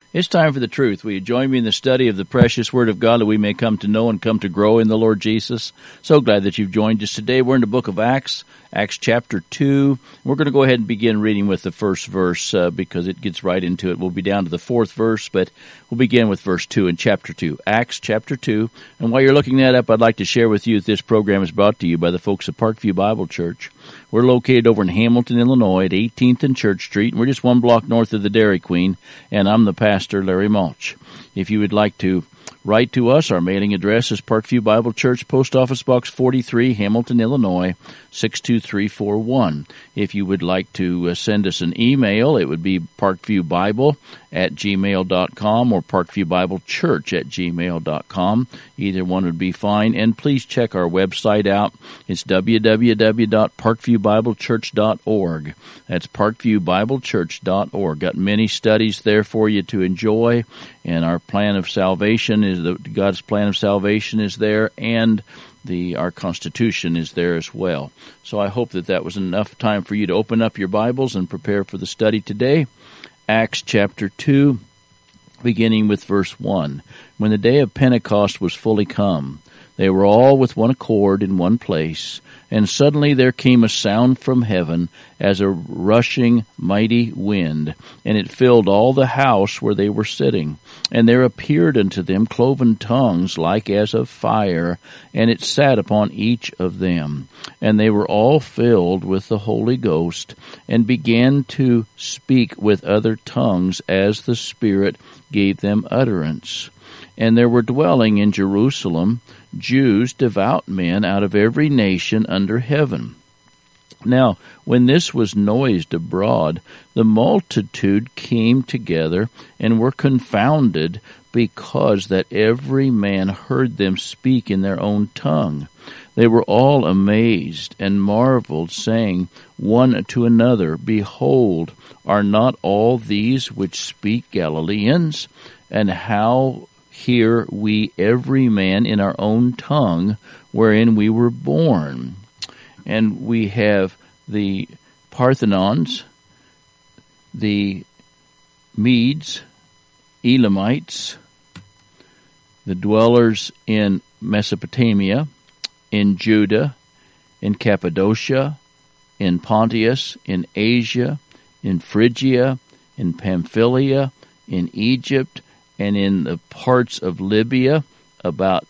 It's time for the truth. Will you join me in the study of the precious Word of God that we may come to know and come to grow in the Lord Jesus? So glad that you've joined us today. We're in the book of Acts, Acts chapter 2. We're going to go ahead and begin reading with the first verse because it gets right into it. We'll be down to the fourth verse, but we'll begin with verse 2 in chapter 2, Acts chapter 2. And while you're looking that up, I'd like to share with you that this program is brought to you by the folks at Parkview Bible Church. We're located over in Hamilton, Illinois at 18th and Church Street, and we're just one block north of the Dairy Queen, and I'm the pastor, Larry Mulch. If you would like to write to us, our mailing address is Parkview Bible Church, Post Office Box 43, Hamilton, Illinois, 62341. If you would like to send us an email, it would be parkviewbible@gmail.com or parkviewbiblechurch@gmail.com. Either one would be fine. And please check our website out. It's www.parkviewbiblechurch.org. That's parkviewbiblechurch.org. Got many studies there for you to enjoy. And our plan of salvation God's plan of salvation is there, and our Constitution is there as well. So I hope that was enough time for you to open up your Bibles and prepare for the study today. Acts chapter 2, beginning with verse 1. When the day of Pentecost was fully come, they were all with one accord in one place, and suddenly there came a sound from heaven as a rushing mighty wind, and it filled all the house where they were sitting. And there appeared unto them cloven tongues like as of fire, and it sat upon each of them. And they were all filled with the Holy Ghost, and began to speak with other tongues as the Spirit gave them utterance. And there were dwelling in Jerusalem Jews, devout men out of every nation under heaven. Now, when this was noised abroad, the multitude came together and were confounded, because that every man heard them speak in their own tongue. They were all amazed and marveled, saying one to another, Behold, are not all these which speak Galileans? And how hear we every man in our own tongue wherein we were born? And we have the Parthenons, the Medes, Elamites, the dwellers in Mesopotamia, in Judah, in Cappadocia, in Pontus, in Asia, in Phrygia, in Pamphylia, in Egypt, and in the parts of Libya about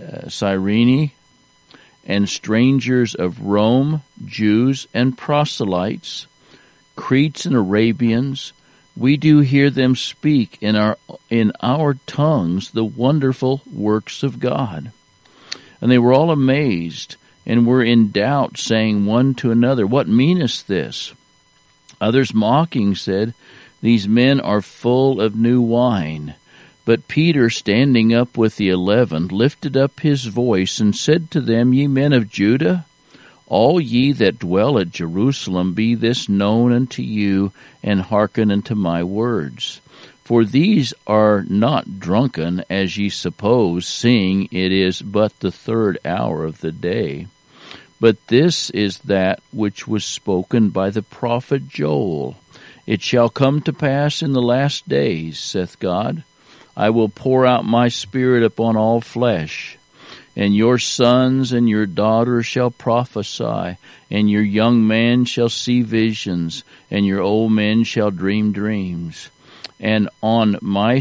Cyrene, and strangers of Rome, Jews and proselytes, Cretes and Arabians. We do hear them speak in our tongues the wonderful works of God. And they were all amazed, and were in doubt, saying one to another, What meaneth this? Others mocking said, These men are full of new wine. But Peter, standing up with the 11, lifted up his voice, and said to them, Ye men of Judah, all ye that dwell at Jerusalem, be this known unto you, and hearken unto my words. For these are not drunken, as ye suppose, seeing it is but the third hour of the day. But this is that which was spoken by the prophet Joel. It shall come to pass in the last days, saith God, I will pour out my Spirit upon all flesh, and your sons and your daughters shall prophesy, and your young men shall see visions, and your old men shall dream dreams. And on my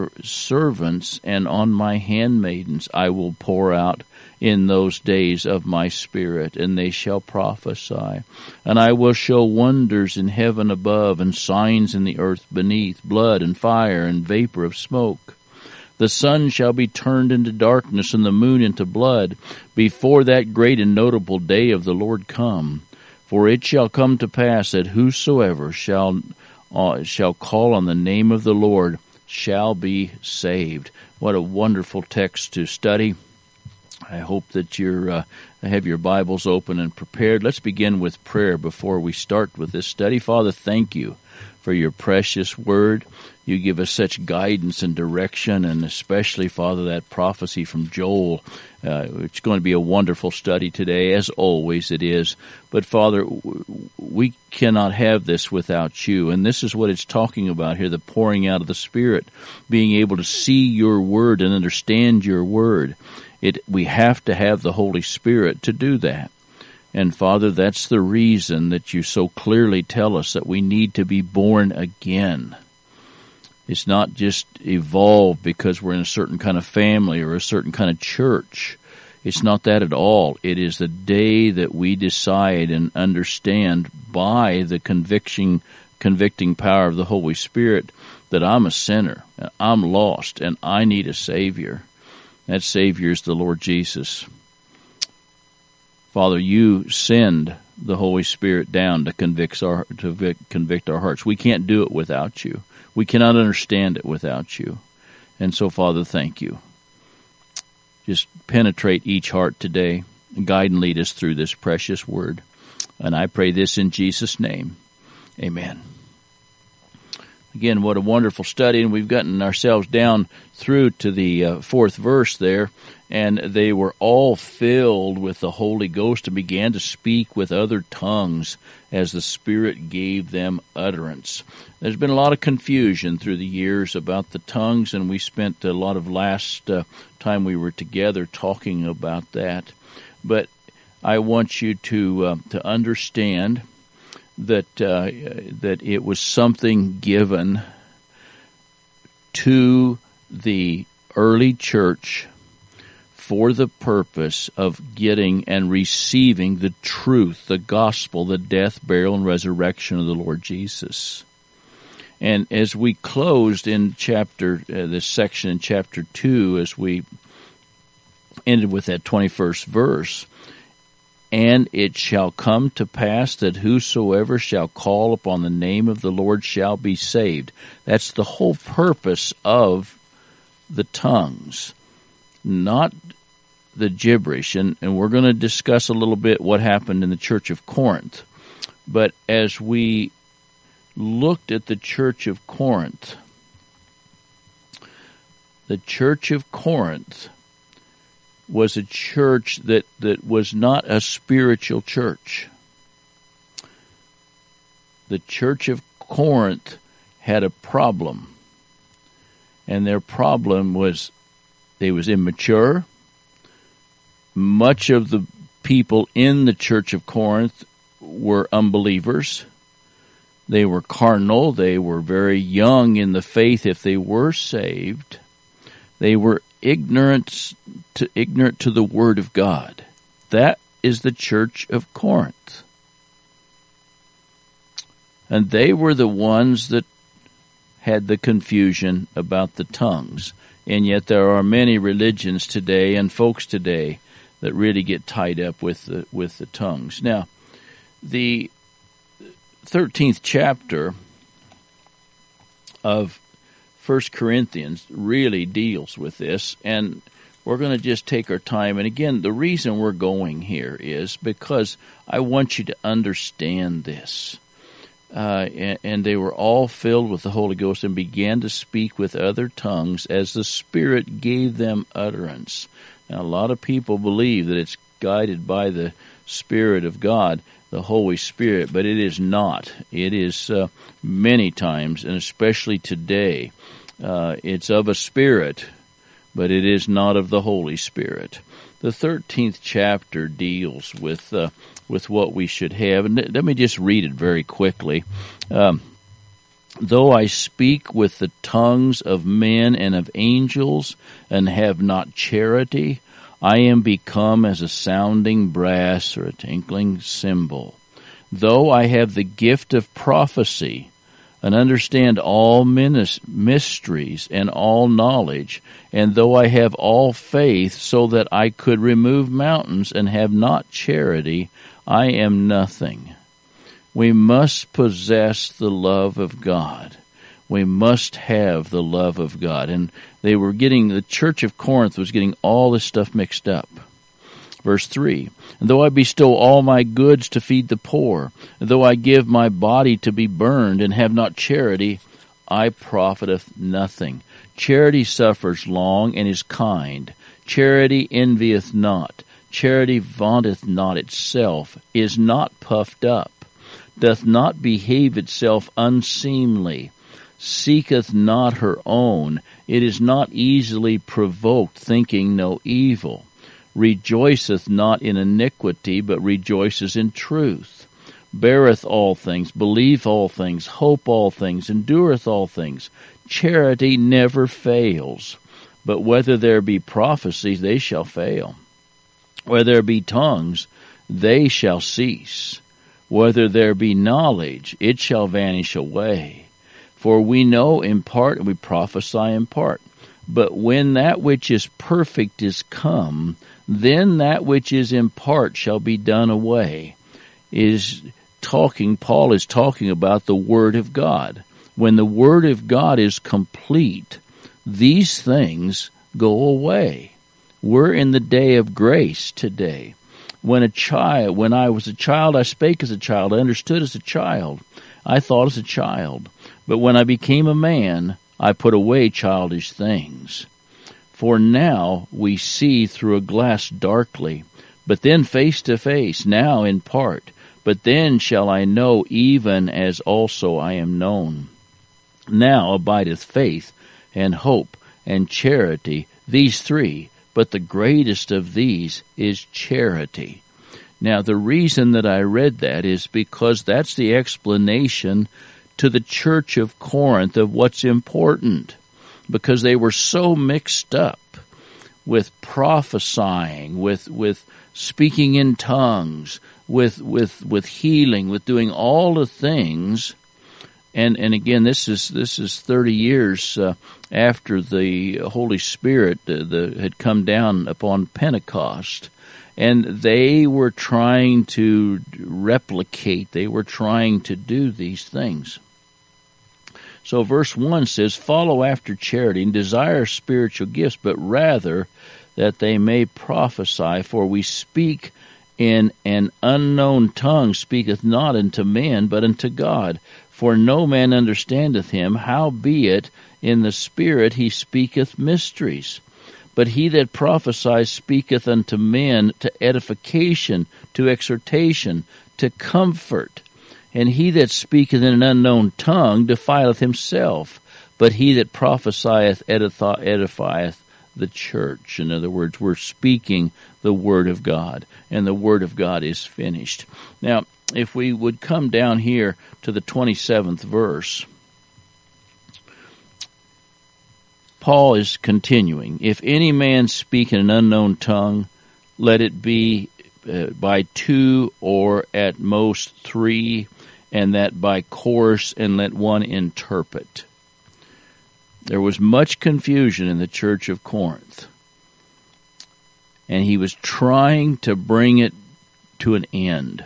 servants and on my handmaidens I will pour out in those days of my Spirit, and they shall prophesy. And I will show wonders in heaven above, and signs in the earth beneath, blood and fire and vapor of smoke. The sun shall be turned into darkness, and the moon into blood, before that great and notable day of the Lord come. For it shall come to pass that whosoever shall call on the name of the Lord shall be saved. What a wonderful text to study. I hope that you have your Bibles open and prepared. Let's begin with prayer before we start with this study. Father, thank you for your precious word. You give us such guidance and direction, and especially, Father, that prophecy from Joel. It's going to be a wonderful study today, as always it is. But, Father, we cannot have this without you, and this is what it's talking about here, the pouring out of the Spirit, being able to see your word and understand your word. We have to have the Holy Spirit to do that. And, Father, that's the reason that you so clearly tell us that we need to be born again. It's not just evolved because we're in a certain kind of family or a certain kind of church. It's not that at all. It is the day that we decide and understand by the convicting power of the Holy Spirit that I'm a sinner, I'm lost, and I need a Savior. That Savior is the Lord Jesus. Father, you send the Holy Spirit down to convict our hearts. We can't do it without you. We cannot understand it without you. And so, Father, thank you. Just penetrate each heart today. Guide and lead us through this precious word. And I pray this in Jesus' name. Amen. Again, what a wonderful study, and we've gotten ourselves down through to the fourth verse there, and they were all filled with the Holy Ghost and began to speak with other tongues as the Spirit gave them utterance. There's been a lot of confusion through the years about the tongues, and we spent a lot of last time we were together talking about that. But I want you to understand that it was something given to the early church for the purpose of getting and receiving the truth, the gospel, the death, burial, and resurrection of the Lord Jesus. And as we closed in this section in chapter 2, as we ended with that 21st verse, and it shall come to pass that whosoever shall call upon the name of the Lord shall be saved. That's the whole purpose of the tongues, not the gibberish. And we're going to discuss a little bit what happened in the church of Corinth. But as we looked at the church of Corinth was a church that was not a spiritual church. The church of Corinth had a problem, and their problem was they was immature. Much of the people in the church of Corinth were unbelievers. They were carnal. They were very young in the faith if they were saved. They were ignorant to the Word of God. That is the church of Corinth. And they were the ones that had the confusion about the tongues. And yet there are many religions today and folks today that really get tied up with the tongues. Now, the 13th chapter of 1 Corinthians really deals with this, and we're going to just take our time. And again, the reason we're going here is because I want you to understand this. And they were all filled with the Holy Ghost and began to speak with other tongues as the Spirit gave them utterance. Now, a lot of people believe that it's guided by the Spirit of God, the Holy Spirit, but it is not. It is many times, and especially today, it's of a spirit, but it is not of the Holy Spirit. The 13th chapter deals with what we should have, and let me just read it very quickly. Though I speak with the tongues of men and of angels, and have not charity, I am become as a sounding brass or a tinkling cymbal. Though I have the gift of prophecy, and understand all mysteries and all knowledge, and though I have all faith so that I could remove mountains and have not charity, I am nothing. We must possess the love of God. We must have the love of God. And the church of Corinth was getting all this stuff mixed up. Verse 3, and though I bestow all my goods to feed the poor, and though I give my body to be burned and have not charity, eye profiteth nothing. Charity suffers long and is kind. Charity envieth not. Charity vaunteth not itself, is not puffed up, doth not behave itself unseemly, seeketh not her own, it is not easily provoked, thinking no evil, rejoiceth not in iniquity, but rejoices in truth, beareth all things, believeth all things, hopeth all things, endureth all things. Charity never fails. But whether there be prophecies, they shall fail. Whether there be tongues, they shall cease. Whether there be knowledge, it shall vanish away. For we know in part, and we prophesy in part. But when that which is perfect is come, then that which is in part shall be done away. Paul is talking about the Word of God. When the Word of God is complete, these things go away. We're in the day of grace today. When I was a child, I spake as a child, I understood as a child, I thought as a child. But when I became a man, I put away childish things. For now we see through a glass darkly, but then face to face, now in part. But then shall I know even as also I am known. Now abideth faith, and hope, and charity, these three, but the greatest of these is charity. Now, the reason that I read that is because that's the explanation to the church of Corinth of what's important, because they were so mixed up with prophesying, with speaking in tongues, with healing, with doing all the things. And again, this is 30 years after the Holy Spirit had come down upon Pentecost, and they were trying to replicate. They were trying to do these things. So verse 1 says, "Follow after charity and desire spiritual gifts, but rather that they may prophesy. For we speak in an unknown tongue, speaketh not unto men, but unto God. For no man understandeth him, howbeit in the Spirit he speaketh mysteries. But he that prophesies speaketh unto men to edification, to exhortation, to comfort. And he that speaketh in an unknown tongue defileth himself. But he that prophesieth edifieth the church." In other words, we're speaking the Word of God, and the Word of God is finished. Now, if we would come down here to the 27th verse, Paul is continuing. "If any man speak in an unknown tongue, let it be by two or at most three, and that by course, and let one interpret." There was much confusion in the church of Corinth, and he was trying to bring it to an end.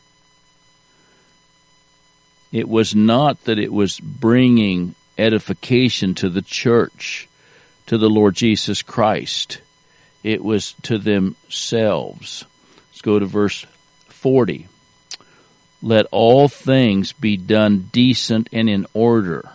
It was not that it was bringing edification to the church, to the Lord Jesus Christ. It was to themselves. Let's go to verse 40. "Let all things be done decent and in order."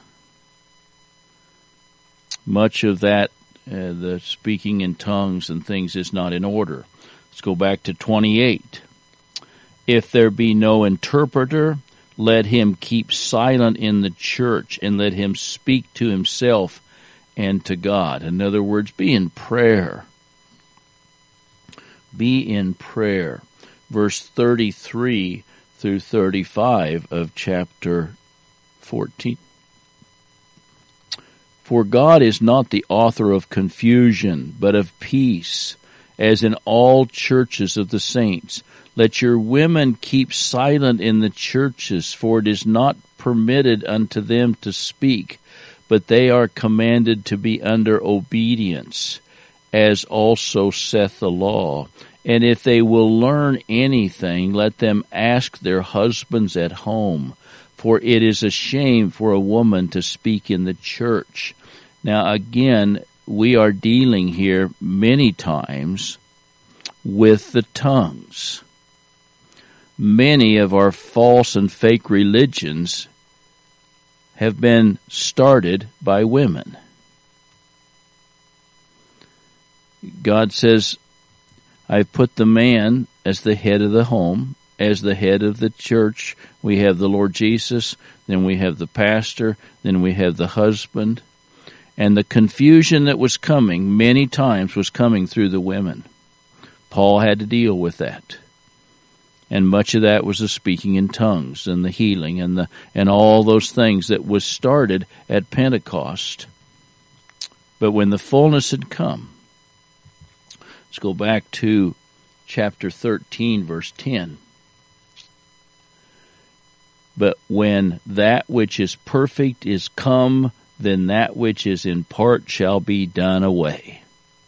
Much of that, the speaking in tongues and things, is not in order. Let's go back to 28. "If there be no interpreter, let him keep silent in the church, and let him speak to himself and to God." In other words, be in prayer. Be in prayer. Verse 33 through 35 of chapter 14. "For God is not the author of confusion, but of peace, as in all churches of the saints. Let your women keep silent in the churches, for it is not permitted unto them to speak, but they are commanded to be under obedience, as also saith the law. And if they will learn anything, let them ask their husbands at home, for it is a shame for a woman to speak in the church." Now again, we are dealing here many times with the tongues. Many of our false and fake religions have been started by women. God says, I put the man as the head of the home, as the head of the church. We have the Lord Jesus, then we have the pastor, then we have the husband. And the confusion that was coming many times was coming through the women. Paul had to deal with that. And much of that was the speaking in tongues and the healing and all those things that was started at Pentecost. But when the fullness had come, let's go back to chapter 13, verse 10. But when that which is perfect is come, then that which is in part shall be done away.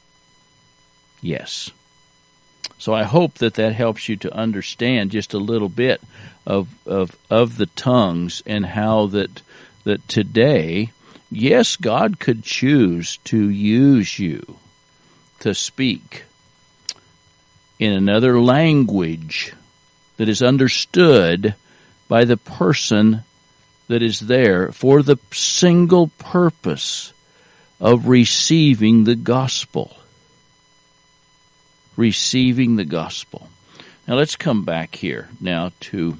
Yes. So I hope that helps you to understand just a little bit of the tongues and how that today, yes, God could choose to use you to speak in another language that is understood by the person that is there for the single purpose of receiving the gospel. Receiving the gospel. Now let's come back here now to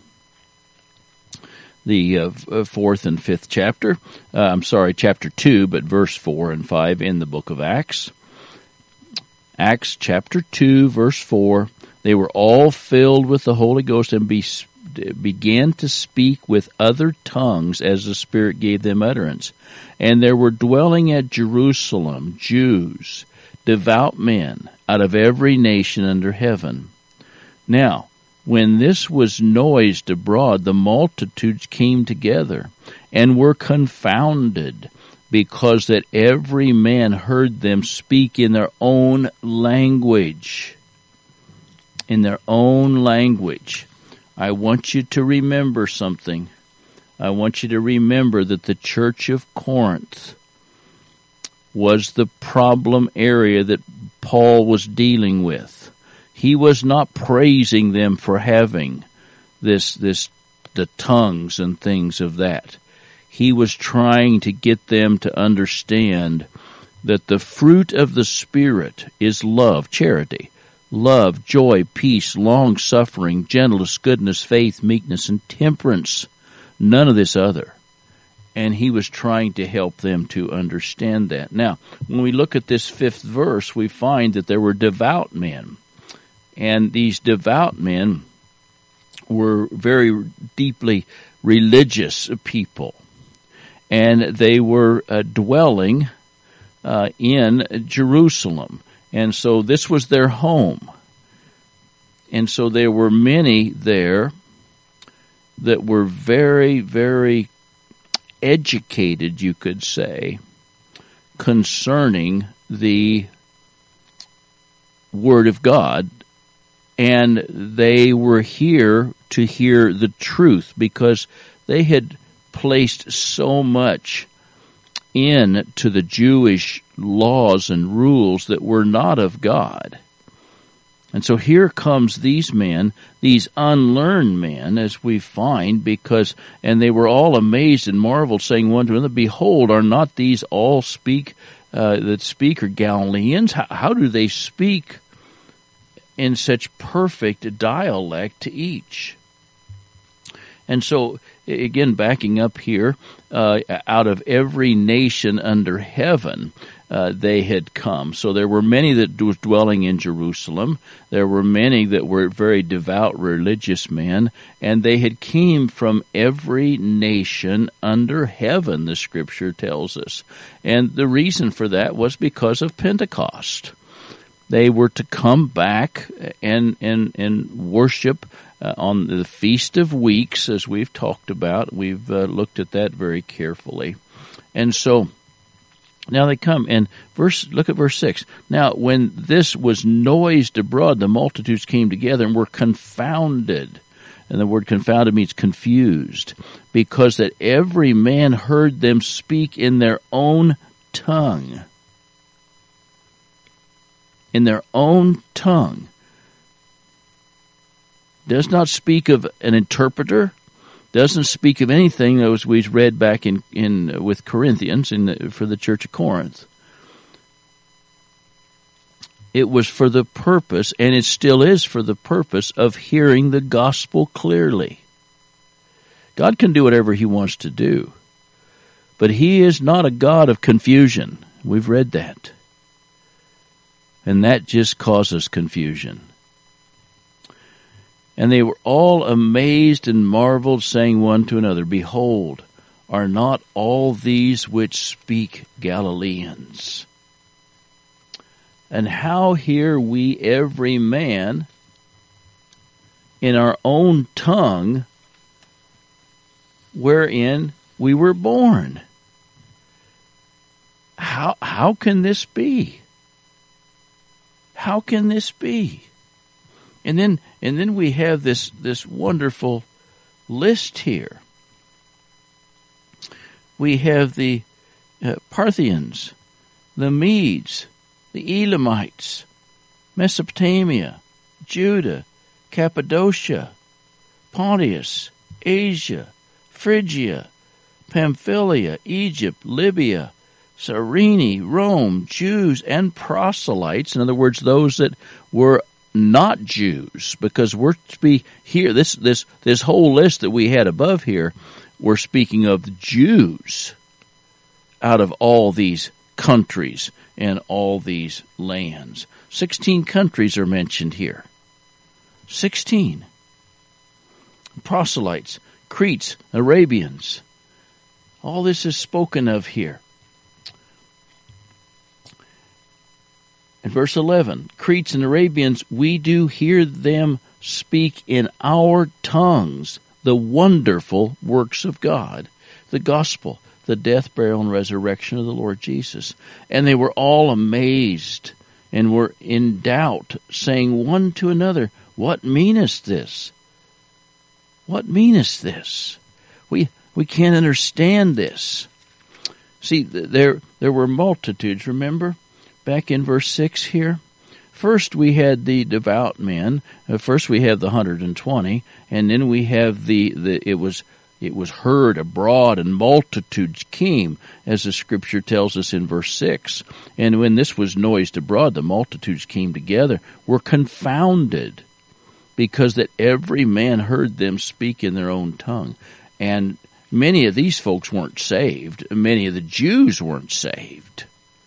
the fourth and fifth chapter. Chapter 2, but verse 4 and 5 in the book of Acts. Acts chapter 2, verse 4. They were all filled with the Holy Ghost and began to speak with other tongues as the Spirit gave them utterance. And there were dwelling at Jerusalem Jews, devout men, out of every nation under heaven. Now, when this was noised abroad, the multitudes came together, and were confounded, because that every man heard them speak in their own language. In their own language. I want you to remember something. I want you to remember that the church of Corinth was the problem area that Paul was dealing with. He was not praising them for having the tongues and things of that. He was trying to get them to understand that the fruit of the Spirit is love, charity, love, joy, peace, long-suffering, gentleness, goodness, faith, meekness, and temperance. None of this other. And he was trying to help them to understand that. Now, when we look at this fifth verse, we find that there were devout men. And these devout men were very deeply religious people. And they were dwelling in Jerusalem. And so this was their home. And so there were many there that were very, very educated, you could say, concerning the Word of God. And they were here to hear the truth because they had placed so much into the Jewish laws and rules that were not of God. And so here comes these men, these unlearned men, as we find, and they were all amazed and marveled, saying one to another, Behold, are not these all that speak are Galileans? How do they speak in such perfect dialect to each? And so, again, backing up here, out of every nation under heaven, they had come. So there were many that was dwelling in Jerusalem. There were many that were very devout religious men, and they had came from every nation under heaven, the Scripture tells us. And the reason for that was because of Pentecost. They were to come back and worship on the Feast of Weeks, as we've talked about. We've looked at that very carefully. And so now they come, and look at verse 6. Now, when this was noised abroad, the multitudes came together and were confounded. And the word confounded means confused, because that every man heard them speak in their own tongue. In their own tongue. Does not speak of an interpreter, Doesn't speak of anything that we read back in with Corinthians for the church of Corinth. It was for the purpose, and it still is for the purpose, of hearing the gospel clearly. God can do whatever He wants to do, but He is not a God of confusion. We've read that. And that just causes confusion. And they were all amazed and marveled, saying one to another, Behold, are not all these which speak Galileans? And how hear we every man in our own tongue wherein we were born? How can this be? How can this be? And then we have this wonderful list here. We have the Parthians, the Medes, the Elamites, Mesopotamia, Judah, Cappadocia, Pontus, Asia, Phrygia, Pamphylia, Egypt, Libya, Cyrene, Rome, Jews, and proselytes. In other words, those that were not Jews, because we're here. This whole list that we had above here, we're speaking of the Jews out of all these countries and all these lands. 16 countries are mentioned here. 16 proselytes, Cretes, Arabians. All this is spoken of here. In verse 11, Cretes and Arabians, we do hear them speak in our tongues the wonderful works of God, the gospel, the death, burial, and resurrection of the Lord Jesus. And they were all amazed and were in doubt, saying one to another, What meaneth this? What meaneth this? We can't understand this. See, there were multitudes, remember? Back in verse 6 here. First we had the devout men. First we have the 120, and then we have it was heard abroad, and multitudes came, as the scripture tells us in verse 6. And when this was noised abroad, the multitudes came together, were confounded, because that every man heard them speak in their own tongue. And many of these folks weren't saved. Many of the Jews weren't saved.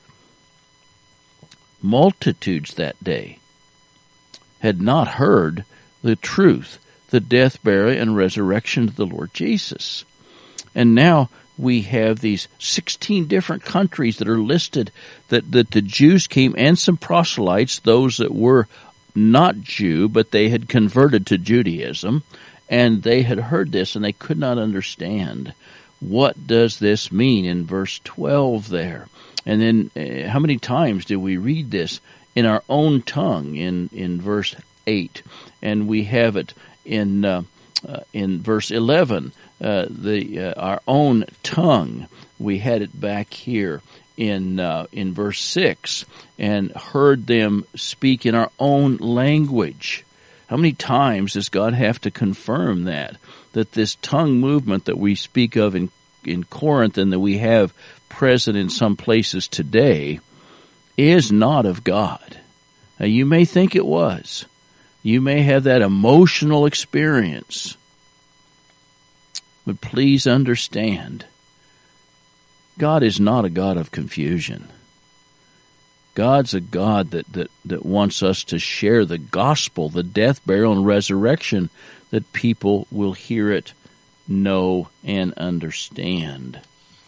Multitudes that day had not heard the truth, the death, burial, and resurrection of the Lord Jesus. And now we have these 16 different countries that are listed, that the Jews came, and some proselytes, those that were not Jew, but they had converted to Judaism, and they had heard this, and they could not understand. What does this mean in verse 12 there? And then how many times do we read this in our own tongue in verse 8? And we have it in verse 11, our own tongue. We had it back here in verse 6, and heard them speak in our own language. How many times does God have to confirm that this tongue movement that we speak of in Corinth and that we have present in some places today is not of God? Now, you may think it was. You may have that emotional experience. But please understand, God is not a God of confusion. God's a God that wants us to share the gospel, the death, burial, and resurrection, that people will hear it, know, and understand.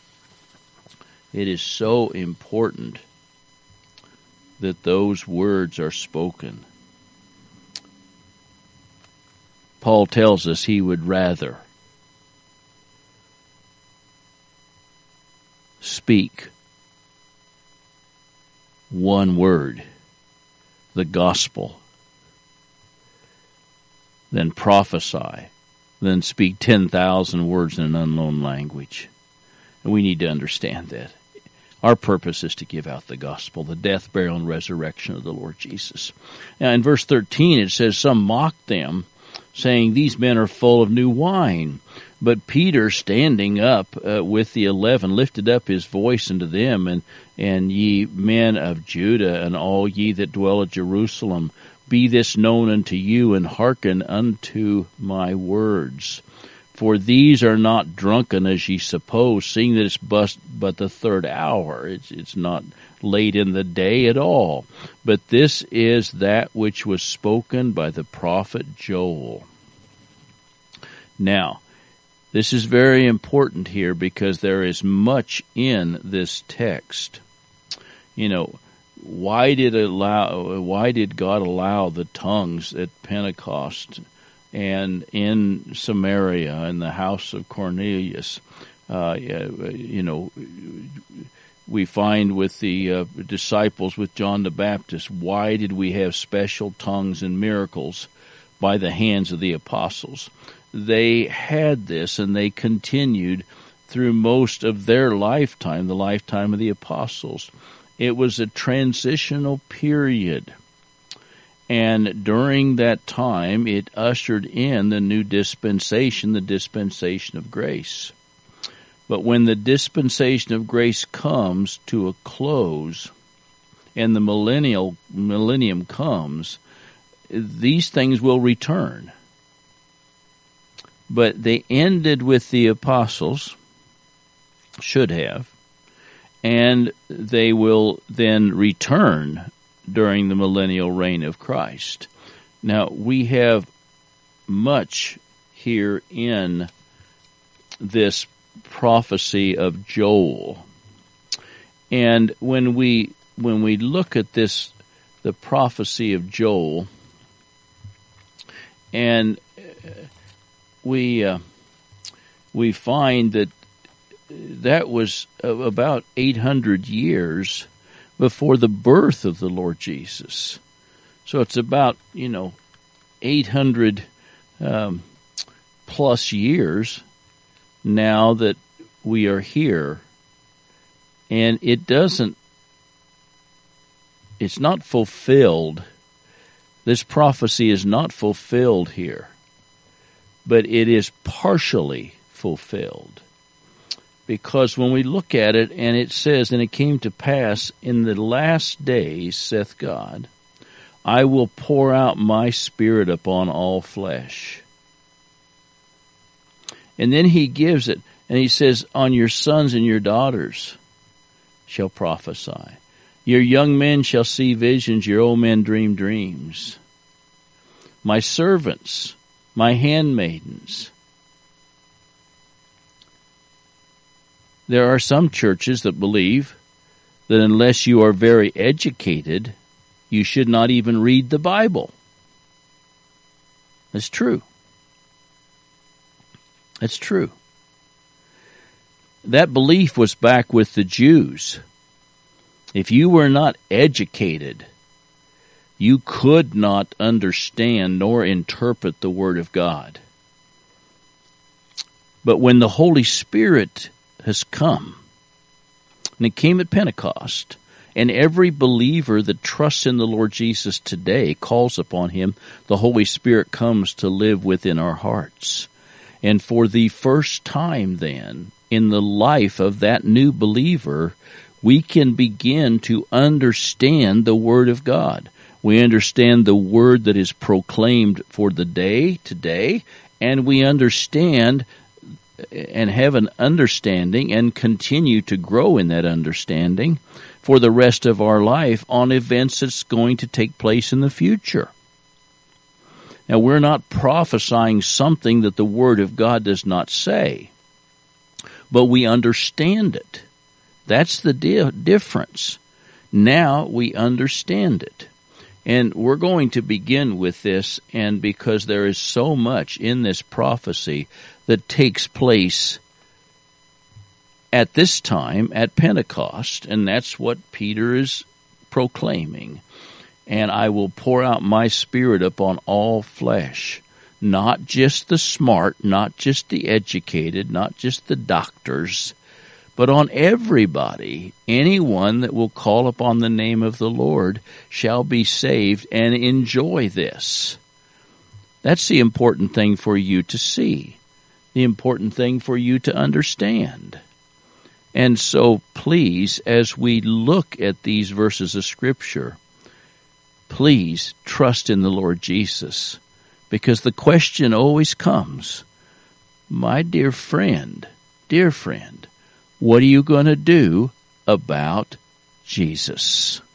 It is so important that those words are spoken. Paul tells us he would rather speak one word, the gospel, than prophesy, than speak 10,000 words in an unknown language. And we need to understand that. Our purpose is to give out the gospel, the death, burial, and resurrection of the Lord Jesus. Now in verse 13 it says, some mocked them, saying, these men are full of new wine. But Peter, standing up with the 11, lifted up his voice unto them, and ye men of Judah, and all ye that dwell at Jerusalem, be this known unto you, and hearken unto my words. For these are not drunken as ye suppose, seeing that it's but the third hour. It's not late in the day at all. But this is that which was spoken by the prophet Joel. Now, this is very important here because there is much in this text. You know, why did God allow the tongues at Pentecost and in Samaria in the house of Cornelius? We find with the disciples with John the Baptist, why did we have special tongues and miracles by the hands of the apostles? They had this, and they continued through most of their lifetime, the lifetime of the apostles. It was a transitional period, and during that time it ushered in the new dispensation, the dispensation of grace. But when the dispensation of grace comes to a close and the millennium comes, these things will return. But they ended with the apostles, should have, and they will then return during the millennial reign of Christ. Now, we have much here in this prophecy of Joel. And when we look at this, the prophecy of Joel, and we find that was about 800 years before the birth of the Lord Jesus. So it's about 800 plus years now that we are here, and it's not fulfilled. This prophecy is not fulfilled here, but it is partially fulfilled. Because when we look at it, and it says, and it came to pass in the last days, saith God, I will pour out my Spirit upon all flesh. And then he gives it, and he says, on your sons and your daughters shall prophesy. Your young men shall see visions, your old men dream dreams. My servants, my handmaidens. There are some churches that believe that unless you are very educated, you should not even read the Bible. That's true. That's true. That belief was back with the Jews. If you were not educated, you could not understand nor interpret the Word of God. But when the Holy Spirit has come, and it came at Pentecost, and every believer that trusts in the Lord Jesus today calls upon Him, the Holy Spirit comes to live within our hearts. And for the first time then, in the life of that new believer, we can begin to understand the Word of God. We understand the Word that is proclaimed for the day today, and we understand and have an understanding and continue to grow in that understanding for the rest of our life on events that's going to take place in the future. Now, we're not prophesying something that the Word of God does not say, but we understand it. That's the difference. Now we understand it. And we're going to begin with this, and because there is so much in this prophecy that takes place at this time, at Pentecost, and that's what Peter is proclaiming. And I will pour out my Spirit upon all flesh, not just the smart, not just the educated, not just the doctors, but on everybody. Anyone that will call upon the name of the Lord shall be saved and enjoy this. That's the important thing for you to see. the important thing for you to understand. And so please, as we look at these verses of Scripture, please trust in the Lord Jesus, because the question always comes, my dear friend, what are you going to do about Jesus?